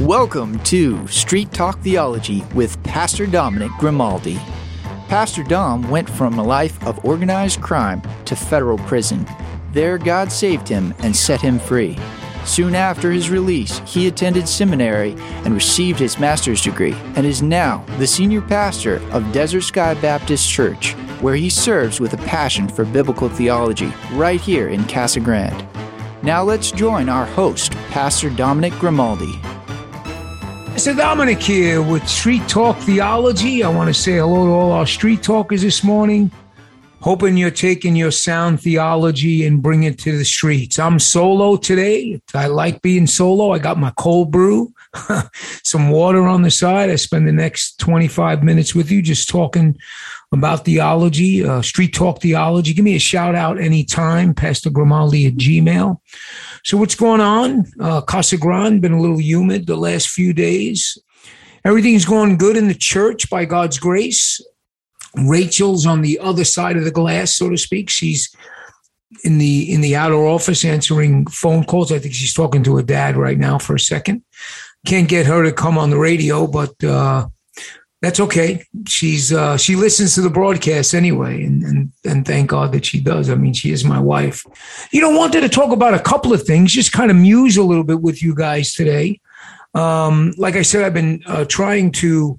Welcome to Street Talk Theology with Pastor Dominic Grimaldi. Pastor Dom went from a life of organized crime to federal prison. There, God saved him and set him free. Soon after his release, he attended seminary and received his master's degree and is now the senior pastor of Desert Sky Baptist Church, where he serves with a passion for biblical theology right here in Casa Grande. Now let's join our host, Pastor Dominic Grimaldi. Pastor Dominic here with Street Talk Theology. I want to say hello to all our street talkers this morning. Hoping you're taking your sound theology and bring it to the streets. I'm solo today. I like being solo. I got my cold brew, some water on the side. I spend the next 25 minutes with you just talking about theology, Street Talk Theology. Give me a shout out anytime, Pastor Grimaldi at Gmail. So what's going on? Casa Grande, been a little humid the last few days. Everything's going good in the church by God's grace. Rachel's on the other side of the glass, so to speak. She's in the outer office answering phone calls. I think she's talking to her dad right now for a second. Can't get her to come on the radio, but that's okay. She listens to the broadcast anyway, and thank God that she does. I mean, she is my wife. Wanted to talk about a couple of things, just kind of muse a little bit with you guys today. Like I said, I've been trying to.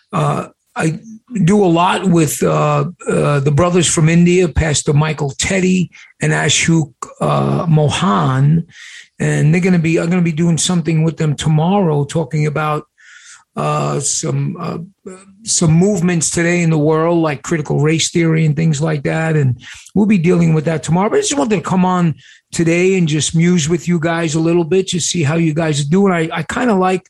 I do a lot with the brothers from India, Pastor Michael Teddy and Ashok Mohan, and I'm going to be doing something with them tomorrow, talking about some movements today in the world, like critical race theory and things like that, and we'll be dealing with that tomorrow. But I just wanted to come on today and just muse with you guys a little bit, just see how you guys are doing. I kind of like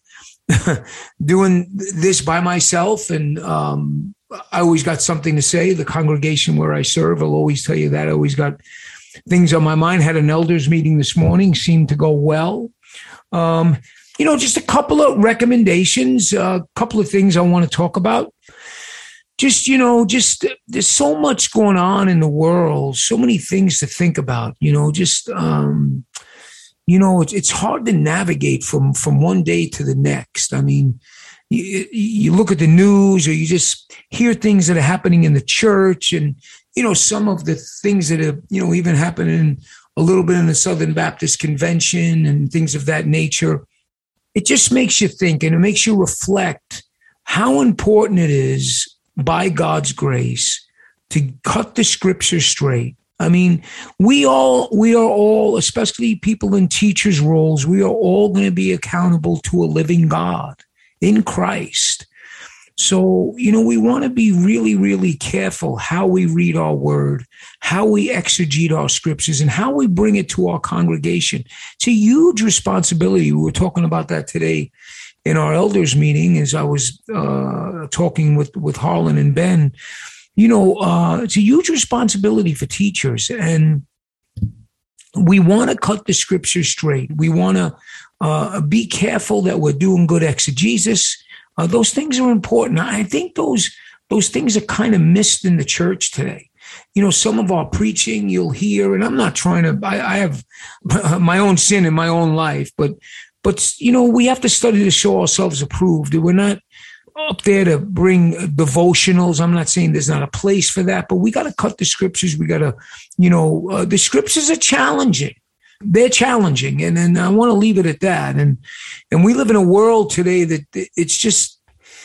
doing this by myself, and I always got something to say. The congregation where I serve, I'll always tell you that. I always got things on my mind. Had an elders meeting this morning, seemed to go well. Just a couple of recommendations, a couple of things I want to talk about. Just there's so much going on in the world, so many things to think about, it's hard to navigate from one day to the next. I mean, you look at the news or you just hear things that are happening in the church, and, some of the things that are, even happening a little bit in the Southern Baptist Convention and things of that nature. It just makes you think, and it makes you reflect how important it is by God's grace to cut the scripture straight. I mean, we are all, especially people in teachers' roles, we are all going to be accountable to a living God in Christ. So, we want to be really, really careful how we read our word, how we exegete our scriptures, and how we bring it to our congregation. It's a huge responsibility. We were talking about that today in our elders meeting as I was talking with Harlan and Ben. It's a huge responsibility for teachers, and we want to cut the scripture straight. We want to be careful that we're doing good exegesis. Those things are important. I think those things are kind of missed in the church today. Some of our preaching you'll hear, and I'm not trying to, I have my own sin in my own life, but we have to study to show ourselves approved. We're not up there to bring devotionals. I'm not saying there's not a place for that, but we got to cut the scriptures. We got to, the scriptures are challenging. They're challenging. And I want to leave it at that. And we live in a world today that it's just,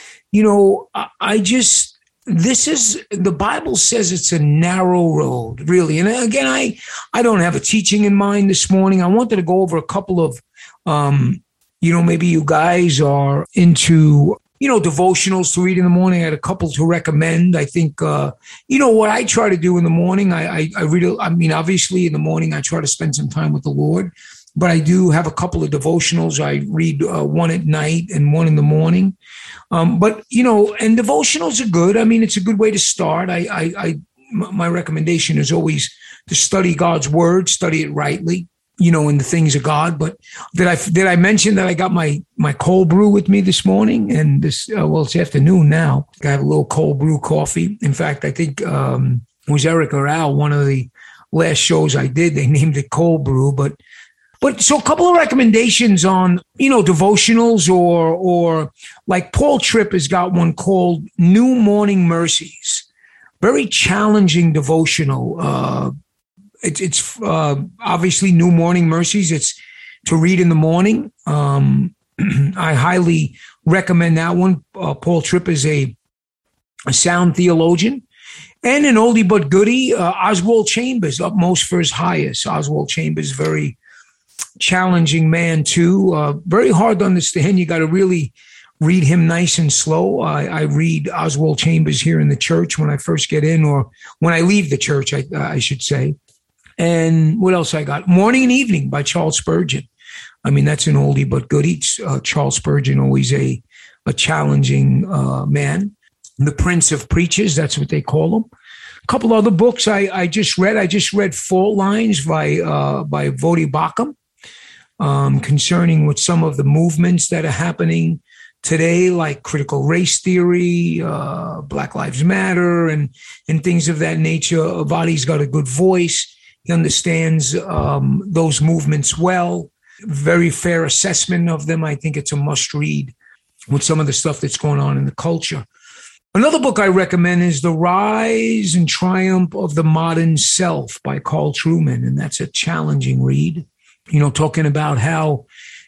this is, the Bible says it's a narrow road, really. And again, I don't have a teaching in mind this morning. I wanted to go over a couple of, maybe you guys are into, devotionals to read in the morning. I had a couple to recommend. I think, what I try to do in the morning, I read, obviously in the morning, I try to spend some time with the Lord, but I do have a couple of devotionals. I read one at night and one in the morning. And devotionals are good. I mean, it's a good way to start. My recommendation is always to study God's word, study it rightly. In the things of God. But did I mention that I got my cold brew with me this morning? And it's afternoon now. I have a little cold brew coffee. In fact, I think it was Eric or Al, one of the last shows I did, they named it cold brew. But But so a couple of recommendations on, devotionals or like Paul Tripp has got one called New Morning Mercies. Very challenging devotional. It's obviously New Morning Mercies. It's to read in the morning. I highly recommend that one. Paul Tripp is a sound theologian. And an oldie but goodie, Oswald Chambers, Utmost for His Highest. Oswald Chambers, very challenging man too. Very hard to understand. You got to really read him nice and slow. I read Oswald Chambers here in the church when I first get in, or when I leave the church, I should say. And what else I got? Morning and Evening by Charles Spurgeon. I mean, that's an oldie but goodie. Charles Spurgeon, always a challenging man. The Prince of Preachers, that's what they call him. A couple other books I just read. I just read Fault Lines by Voddie Baucham, concerning with some of the movements that are happening today, like critical race theory, Black Lives Matter, and things of that nature. Voddie's got a good voice. He understands those movements well. Very fair assessment of them. I think it's a must read with some of the stuff that's going on in the culture. Another book I recommend is The Rise and Triumph of the Modern Self by Carl Trueman. And that's a challenging read, talking about how,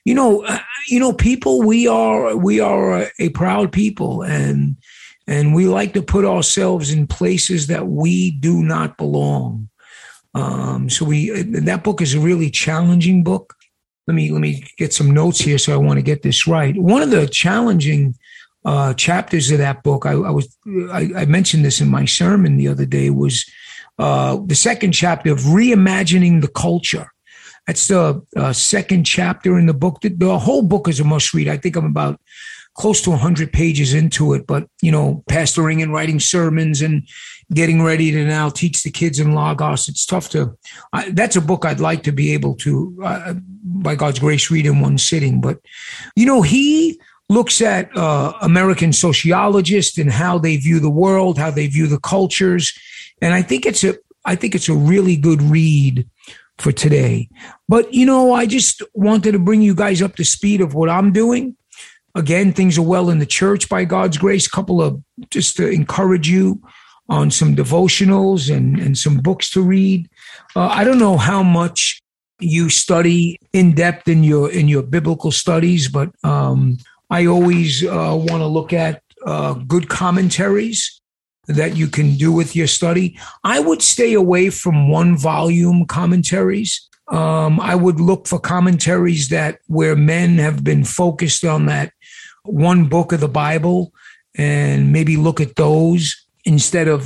people, we are a proud people, and we like to put ourselves in places that we do not belong. So that book is a really challenging book. Let me get some notes here, so I want to get this right. One of the challenging chapters of that book, I mentioned this in my sermon the other day, was the second chapter of Reimagining the Culture. That's the second chapter in the book. The whole book is a must read. I think I'm about close to 100 pages into it, but, pastoring and writing sermons and getting ready to now teach the kids in Lagos, it's tough that's a book I'd like to be able to, by God's grace, read in one sitting. But, he looks at American sociologists and how they view the world, how they view the cultures. And I think it's a really good read for today. But, I just wanted to bring you guys up to speed of what I'm doing. Again, things are well in the church by God's grace. Couple of, just to encourage you on some devotionals and some books to read. I don't know how much you study in depth in your biblical studies, but I always want to look at good commentaries that you can do with your study. I would stay away from one volume commentaries. I would look for commentaries where men have been focused on that one book of the Bible, and maybe look at those instead of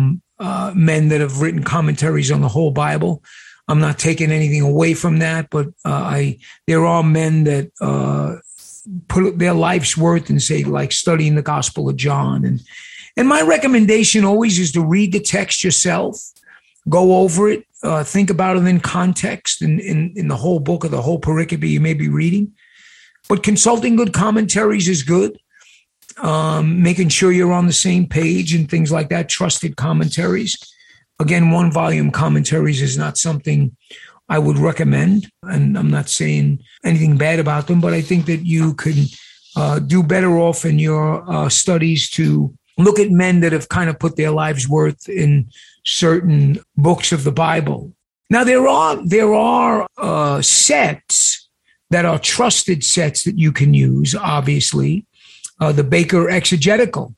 men that have written commentaries on the whole Bible. I'm not taking anything away from that, but there are men that put their life's worth and say, like, studying the Gospel of John. And my recommendation always is to read the text yourself, go over it, think about it in context in the whole book or the whole pericope you may be reading. But consulting good commentaries is good. Making sure you're on the same page and things like that, trusted commentaries. Again, one volume commentaries is not something I would recommend, and I'm not saying anything bad about them, but I think that you can do better off in your studies to look at men that have kind of put their lives worth in certain books of the Bible. Now, there are sets that are trusted sets that you can use, obviously. The Baker Exegetical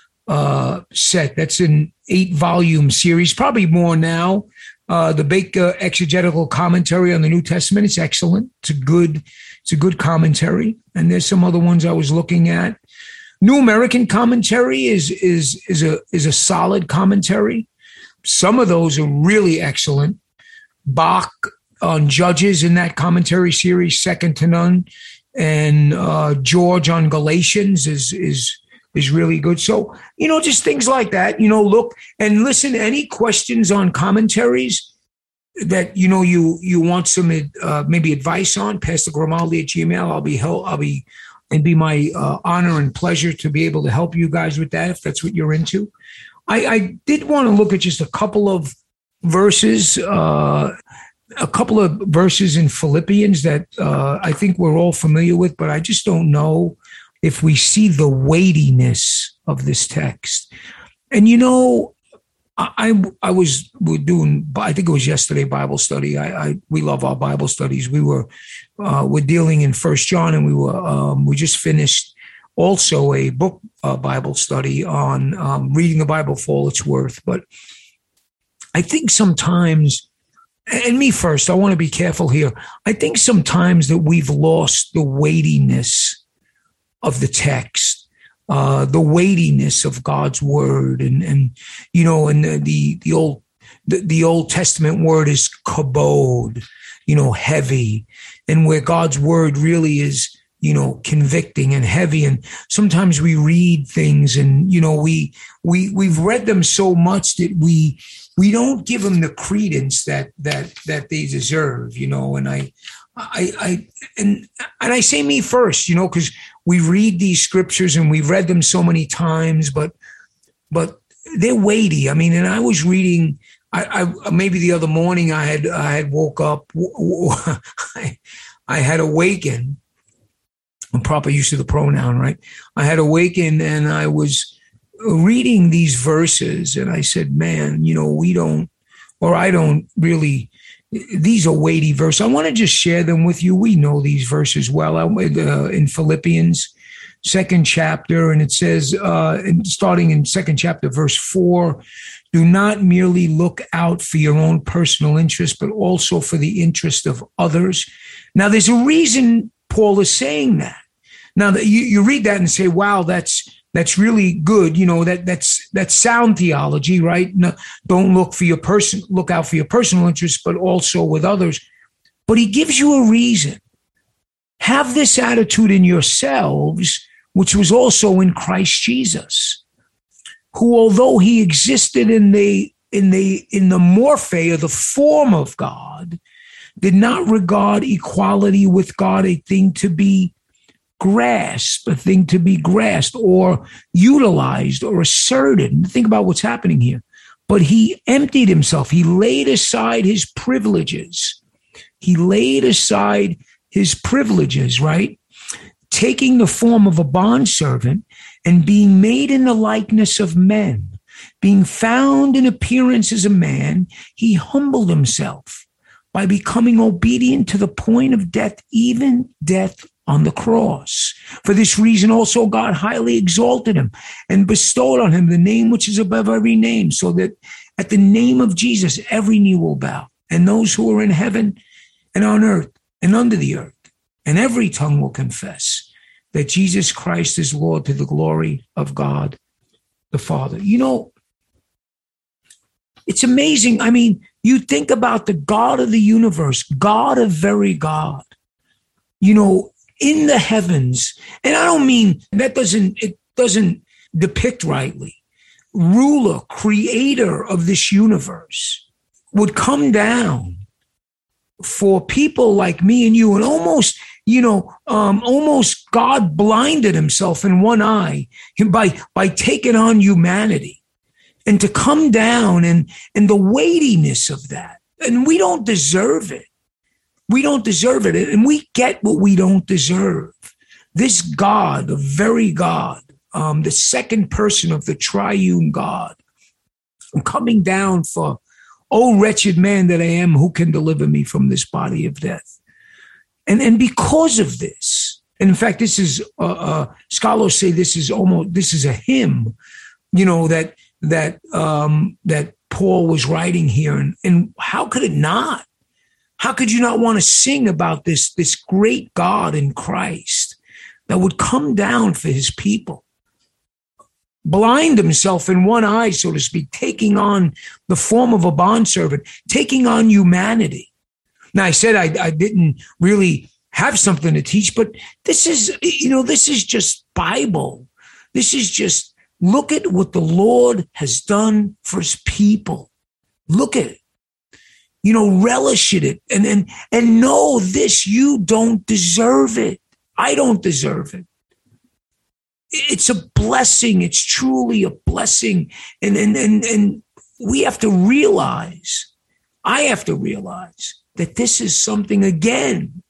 set, that's an 8-volume series, probably more now. The Baker Exegetical Commentary on the New Testament, it's excellent. It's a good commentary. And there's some other ones I was looking at. New American Commentary is a solid commentary. Some of those are really excellent. Bach on Judges in that commentary series, second to none. And George on Galatians is really good. So, just things like that, look and listen. Any questions on commentaries that, you want some maybe advice on, PastorGrimaldi@gmail.com. It'd be my honor and pleasure to be able to help you guys with that if that's what you're into. I did want to look at just a couple of verses a couple of verses in Philippians that I think we're all familiar with, but I just don't know if we see the weightiness of this text. And we're doing, I think it was yesterday, Bible study. We love our Bible studies. we're dealing in 1 John, and we just finished also a book Bible study on reading the Bible for all it's worth. But I think sometimes, and me first, I want to be careful here. I think sometimes that we've lost the weightiness of the text, the weightiness of God's word, and the Old Testament word is kabod, heavy, and where God's word really is, convicting and heavy. And sometimes we read things, and we've read them so much that we don't give them the credence that they deserve, and I say me first, because we read these scriptures and we've read them so many times, but they're weighty. I mean, and I was reading, I maybe the other morning I had woke up, I had awakened, proper use of the pronoun, right? I had awakened and I was reading these verses, and I said, man, I don't really, these are weighty verses. I want to just share them with you. We know these verses well. In Philippians, 2nd chapter, and it says, starting in 2nd chapter, verse 4, do not merely look out for your own personal interest, but also for the interest of others. Now, there's a reason Paul is saying that. Now, you read that and say, wow, that's really good. That's sound theology, right? No, don't look out for your personal interests, but also with others. But he gives you a reason. Have this attitude in yourselves, which was also in Christ Jesus, who, although he existed in the morphe, or the form of God, did not regard equality with God a thing to be grasped or utilized or asserted. Think about what's happening here. But he emptied himself. He laid aside his privileges. Right? Taking the form of a bondservant and being made in the likeness of men, being found in appearance as a man, he humbled himself by becoming obedient to the point of death, even death on the cross. For this reason also God highly exalted him and bestowed on him the name which is above every name, so that at the name of Jesus every knee will bow, and those who are in heaven and on earth and under the earth, and every tongue will confess that Jesus Christ is Lord, to the glory of God the Father. It's amazing. I mean, you think about the God of the universe, God of very God, in the heavens. And I don't mean it doesn't depict rightly. Ruler, creator of this universe would come down for people like me and you, and almost God blinded himself in one eye by taking on humanity, and to come down and the weightiness of that. And we don't deserve it. And we get what we don't deserve. This God, the very God, the second person of the triune God, coming down for, oh, wretched man that I am, who can deliver me from this body of death? And because of this, and in fact, this is, scholars say this is a hymn, that Paul was writing here. And how could it not? How could you not want to sing about this great God in Christ that would come down for his people, blind himself in one eye, so to speak, taking on the form of a bondservant, taking on humanity? Now, I said I didn't really have something to teach, but this is just Bible. This is just, look at what the Lord has done for his people. Look at it. Relish it and know this, you don't deserve it. I don't deserve it. It's a blessing. It's truly a blessing. And we have to realize, I have to realize that this is something again,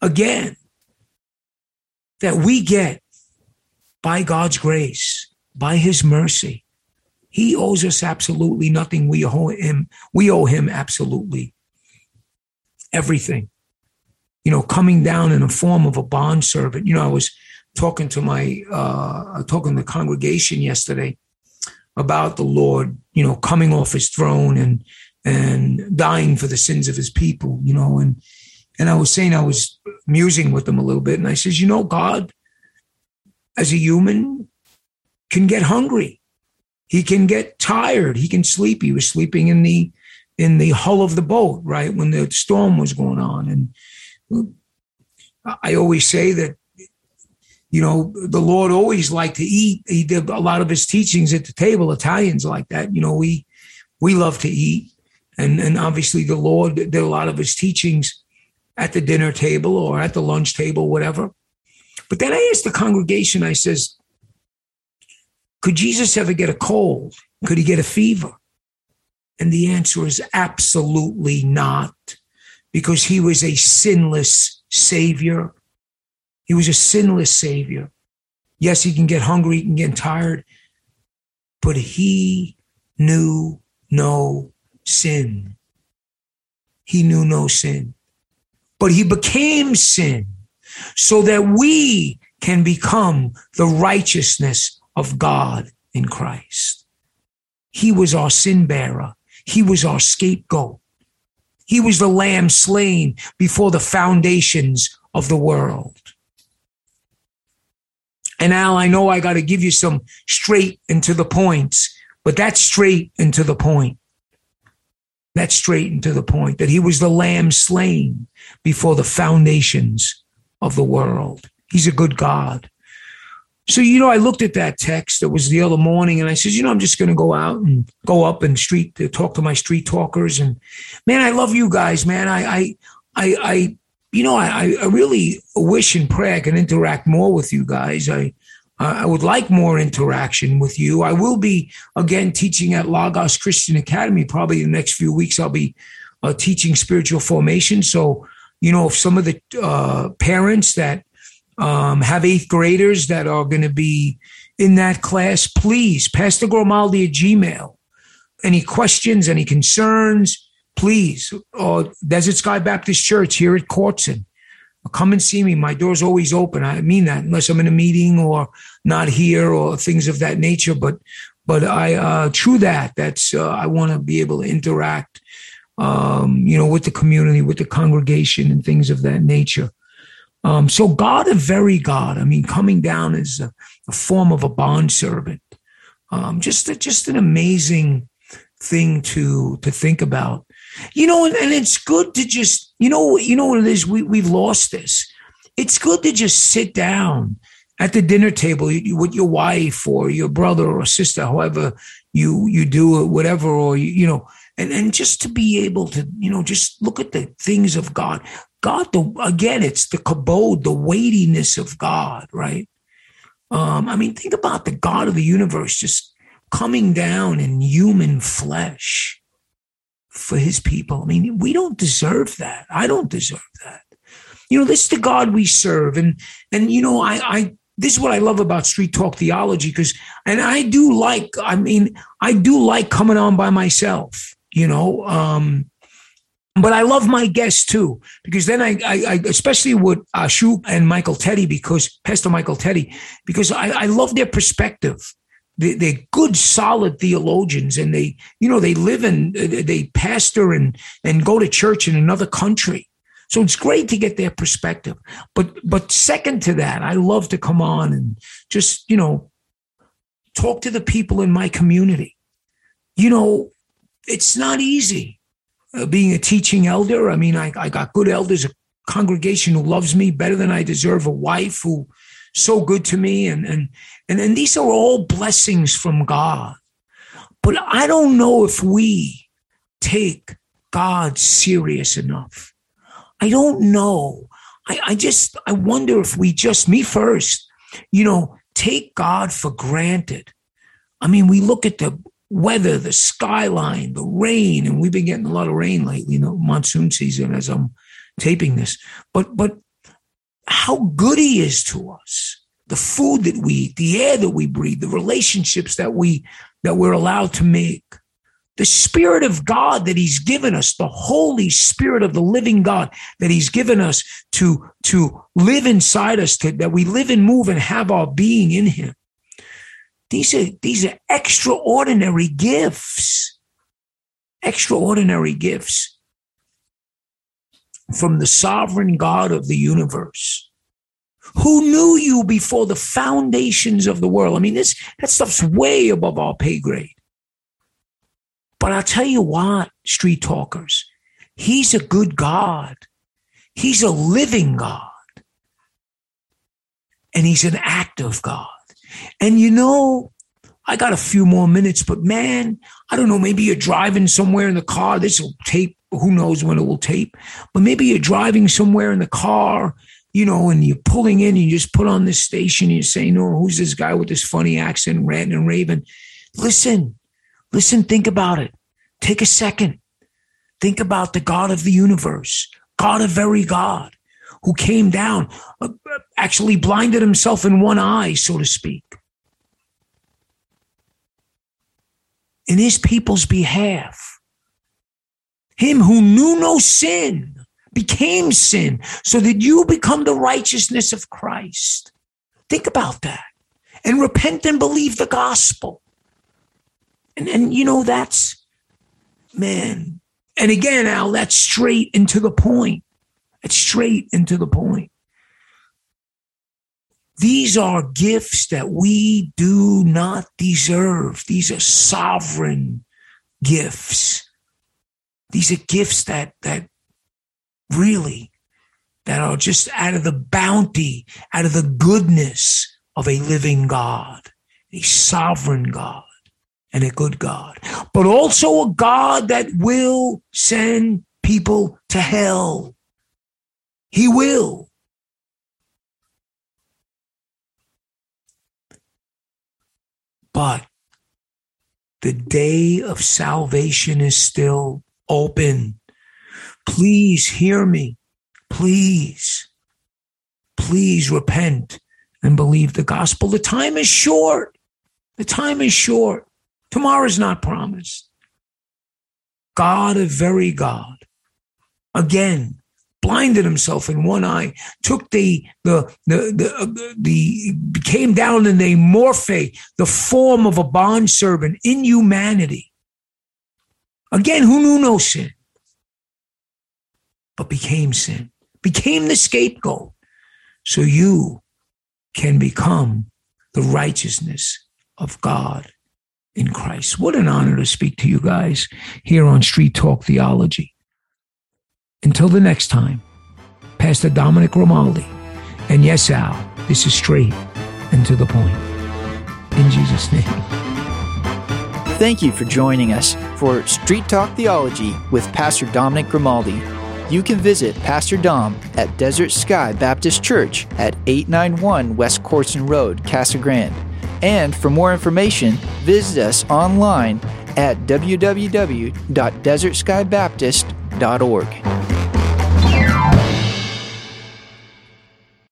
that we get by God's grace, by his mercy. He owes us absolutely nothing. We owe him absolutely everything. Coming down in the form of a bondservant. I was talking to the congregation yesterday about the Lord, coming off his throne and dying for the sins of his people, and I was saying, I was musing with them a little bit, and I says, God, as a human, can get hungry. He can get tired. He can sleep. He was sleeping in the hull of the boat, right, when the storm was going on. And I always say that, the Lord always liked to eat. He did a lot of his teachings at the table. Italians like that. We love to eat. And obviously the Lord did a lot of his teachings at the dinner table or at the lunch table, whatever. But then I asked the congregation, I says, could Jesus ever get a cold? Could he get a fever? And the answer is absolutely not, because he was a sinless Savior. He was a sinless Savior. Yes, he can get hungry, he can get tired, but he knew no sin. He knew no sin. But he became sin so that we can become the righteousness of God in Christ. He was our sin bearer. He was our scapegoat. He was the lamb slain before the foundations of the world. And Al, I know I got to give you some straight and to the points, but that's straight and to the point. That's straight and to the point, that he was the lamb slain before the foundations of the world. He's a good God. So, I looked at that text. It was the other morning, and I said, I'm just going to go out and go up and to talk to my street talkers. And man, I love you guys, man. I really wish and pray I can interact more with you guys. I would like more interaction with you. I will be, again, teaching at Lagos Christian Academy. Probably in the next few weeks, I'll be teaching spiritual formation. So, if some of the parents that have eighth graders that are going to be in that class, please, Pastor Grimaldi at Gmail. Any questions, any concerns, please. Or Desert Sky Baptist Church here at Courtson. Come and see me. My door's always open. I mean that, unless I'm in a meeting or not here or things of that nature. But I true that. That's I want to be able to interact, with the community, with the congregation, and things of that nature. So God, a very God. I mean, coming down as a form of a bondservant. Just an amazing thing to think about. And it's good to just, what it is, we've lost this. It's good to just sit down at the dinner table with your wife or your brother or sister, however you do it, whatever, or, and just to be able to, just look at the things of God. God, it's the kabod, the weightiness of God, right? Think about the God of the universe just coming down in human flesh for his people. We don't deserve that. I don't deserve that. This is the God we serve. And I this is what I love about Street Talk Theology, I do like coming on by myself, but I love my guests too, because then I especially with Ashok and Michael Teddy, Pastor Michael Teddy, because I love their perspective. They're good, solid theologians, and they live they pastor and go to church in another country. So it's great to get their perspective. But second to that, I love to come on and just, talk to the people in my community. It's not easy being a teaching elder. I got good elders, a congregation who loves me better than I deserve, a wife who so good to me. And these are all blessings from God. But I don't know if we take God serious enough. I don't know. I wonder if we just, me first, take God for granted. We look at the weather, the skyline, the rain, and we've been getting a lot of rain lately, monsoon season, as I'm taping this, but how good he is to us. The food that we eat, the air that we breathe, the relationships that we're allowed to make. The Spirit of God that he's given us, the Holy Spirit of the living God that he's given us to live inside us, that we live and move and have our being in him. These are extraordinary gifts. Extraordinary gifts from the sovereign God of the universe, who knew you before the foundations of the world. I mean, that stuff's way above our pay grade. But I'll tell you what, street talkers, he's a good God. He's a living God. And he's an active God. And I got a few more minutes, but man, I don't know, maybe you're driving somewhere in the car. This will tape. Who knows when it will tape? But maybe you're driving somewhere in the car, and you're pulling in and you just put on this station and you're saying, oh, who's this guy with this funny accent, ranting and raving? Listen, think about it. Take a second. Think about the God of the universe, God of very God, who came down, actually blinded himself in one eye, so to speak, in his people's behalf. Him who knew no sin became sin so that you become the righteousness of Christ. Think about that. And repent and believe the gospel. And that's, man. And again, Al, that's straight into the point. It's straight into the point. These are gifts that we do not deserve. These are sovereign gifts. These are gifts that are just out of the bounty, out of the goodness of a living God, a sovereign God and a good God, but also a God that will send people to hell. He will. But the day of salvation is still open. Please hear me. Please repent and believe the gospel. The time is short. Tomorrow is not promised. God, a very God, again, blinded himself in one eye, took came down in the morphe, the form of a bondservant in humanity. Again, who knew no sin, but became sin, became the scapegoat, so you can become the righteousness of God in Christ. What an honor to speak to you guys here on Street Talk Theology. Until the next time, Pastor Dominic Grimaldi. And yes, Al, this is straight and to the point. In Jesus' name. Thank you for joining us for Street Talk Theology with Pastor Dominic Grimaldi. You can visit Pastor Dom at Desert Sky Baptist Church at 891 West Corson Road, Casa Grande. And for more information, visit us online at www.desertskybaptist.org.